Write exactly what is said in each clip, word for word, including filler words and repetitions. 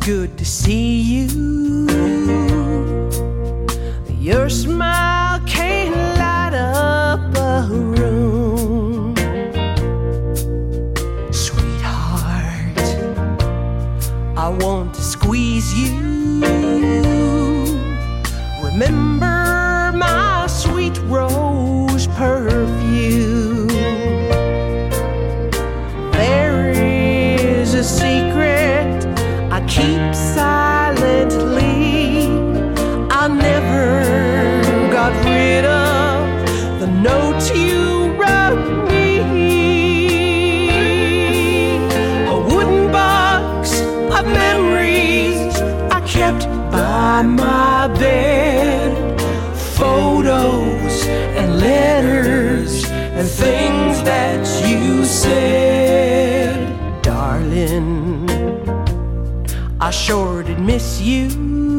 good to see you. Your smile can light up a room. Sweetheart, I want to squeeze you. Remember my sweet rose perfume. There is a secret I keep silently. I never got rid of the note you wrote me. A wooden box of memories I kept by my bed. Photos and letters and things that you said. Darling, I sure did miss you.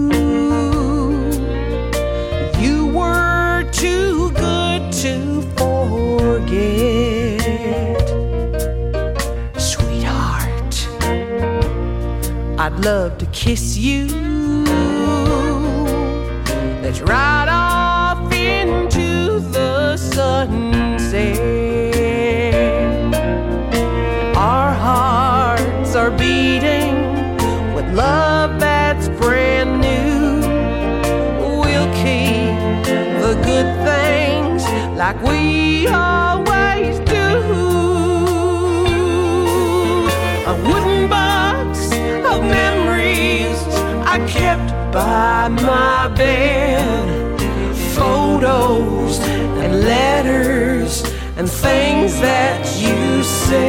You were too good to forget. Sweetheart, I'd love to kiss you. Let's ride off into the sunset. Our hearts are beating with love that's brand new. We'll keep the good things like we always do. A wooden box of memories I kept by my bed. Photos and letters and things that you said.